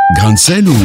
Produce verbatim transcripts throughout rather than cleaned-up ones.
Grain de sel ou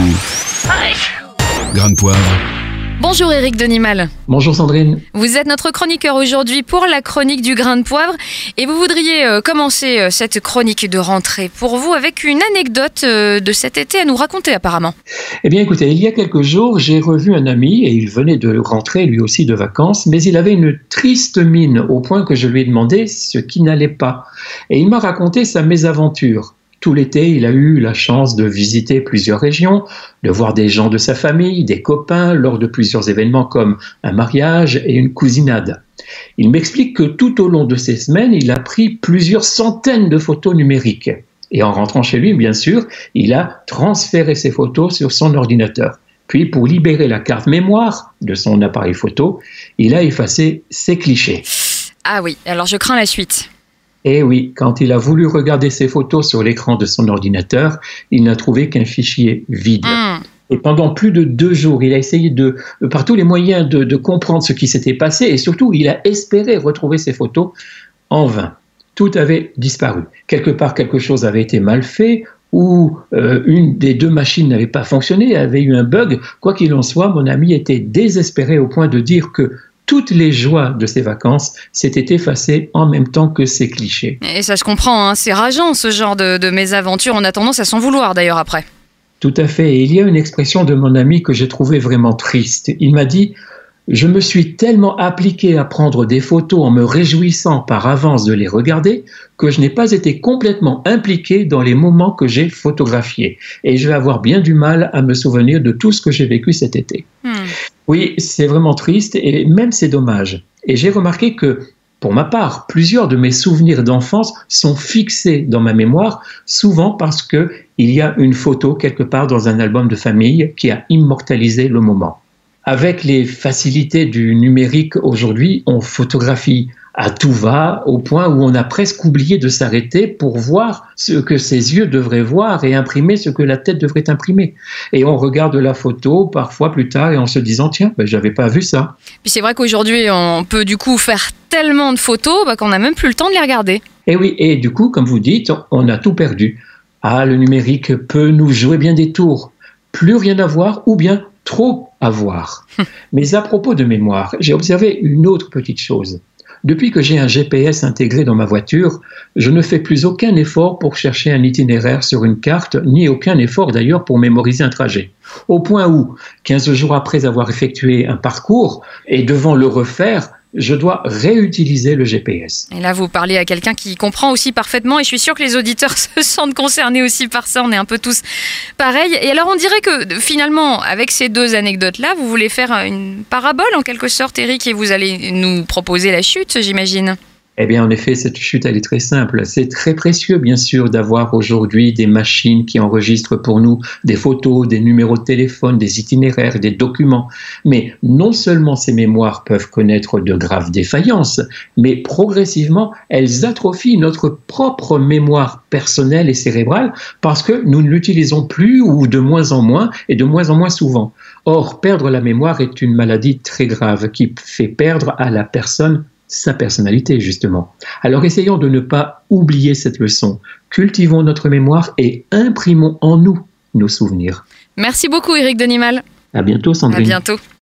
grain de poivre? Bonjour Éric Denimal. Bonjour Sandrine. Vous êtes notre chroniqueur aujourd'hui pour la chronique du grain de poivre et vous voudriez euh, commencer euh, cette chronique de rentrée pour vous avec une anecdote euh, de cet été à nous raconter apparemment. Eh bien écoutez, il y a quelques jours, j'ai revu un ami et il venait de rentrer lui aussi de vacances, mais il avait une triste mine au point que je lui ai demandé ce qui n'allait pas. Et il m'a raconté sa mésaventure. Tout l'été, il a eu la chance de visiter plusieurs régions, de voir des gens de sa famille, des copains, lors de plusieurs événements comme un mariage et une cousinade. Il m'explique que tout au long de ces semaines, il a pris plusieurs centaines de photos numériques. Et en rentrant chez lui, bien sûr, il a transféré ces photos sur son ordinateur. Puis, pour libérer la carte mémoire de son appareil photo, il a effacé ses clichés. Ah oui, alors je crains la suite. Et oui, quand il a voulu regarder ses photos sur l'écran de son ordinateur, il n'a trouvé qu'un fichier vide. Mmh. Et pendant plus de deux jours, il a essayé de, par tous les moyens de, de comprendre ce qui s'était passé et surtout, il a espéré retrouver ses photos en vain. Tout avait disparu. Quelque part, quelque chose avait été mal fait ou euh, une des deux machines n'avait pas fonctionné, avait eu un bug. Quoi qu'il en soit, mon ami était désespéré au point de dire que toutes les joies de ses vacances s'étaient effacées en même temps que ses clichés. Et ça se comprend, hein, c'est rageant ce genre de, de mésaventure. On a tendance à s'en vouloir d'ailleurs après. Tout à fait. Et il y a une expression de mon ami que j'ai trouvée vraiment triste. Il m'a dit « Je me suis tellement appliqué à prendre des photos en me réjouissant par avance de les regarder que je n'ai pas été complètement impliqué dans les moments que j'ai photographiés. Et je vais avoir bien du mal à me souvenir de tout ce que j'ai vécu cet été. Hmm. » Oui, c'est vraiment triste et même c'est dommage. Et j'ai remarqué que, pour ma part, plusieurs de mes souvenirs d'enfance sont fixés dans ma mémoire, souvent parce qu'il y a une photo quelque part dans un album de famille qui a immortalisé le moment. Avec les facilités du numérique aujourd'hui, on photographie à tout va, au point où on a presque oublié de s'arrêter pour voir ce que ses yeux devraient voir et imprimer ce que la tête devrait imprimer. Et on regarde la photo parfois plus tard et en se disant « Tiens, ben, j'avais pas vu ça ». Puis c'est vrai qu'aujourd'hui, on peut du coup faire tellement de photos bah, qu'on n'a même plus le temps de les regarder. Et oui, et du coup, comme vous dites, on a tout perdu. Ah, le numérique peut nous jouer bien des tours. Plus rien à voir ou bien trop à voir. Mais à propos de mémoire, j'ai observé une autre petite chose. Depuis que j'ai un G P S intégré dans ma voiture, je ne fais plus aucun effort pour chercher un itinéraire sur une carte, ni aucun effort d'ailleurs pour mémoriser un trajet. Au point où, quinze jours après avoir effectué un parcours et devant le refaire, je dois réutiliser le G P S. Et là, vous parlez à quelqu'un qui comprend aussi parfaitement et je suis sûre que les auditeurs se sentent concernés aussi par ça. On est un peu tous pareils. Et alors, on dirait que finalement, avec ces deux anecdotes-là, vous voulez faire une parabole en quelque sorte, Éric, et vous allez nous proposer la chute, j'imagine. Eh bien, en effet, cette chute, elle est très simple. C'est très précieux, bien sûr, d'avoir aujourd'hui des machines qui enregistrent pour nous des photos, des numéros de téléphone, des itinéraires, des documents. Mais non seulement ces mémoires peuvent connaître de graves défaillances, mais progressivement, elles atrophient notre propre mémoire personnelle et cérébrale parce que nous ne l'utilisons plus ou de moins en moins et de moins en moins souvent. Or, perdre la mémoire est une maladie très grave qui fait perdre à la personne sa personnalité, justement. Alors essayons de ne pas oublier cette leçon. Cultivons notre mémoire et imprimons en nous nos souvenirs. Merci beaucoup, Éric Denimal. À bientôt, Sandrine. À bientôt.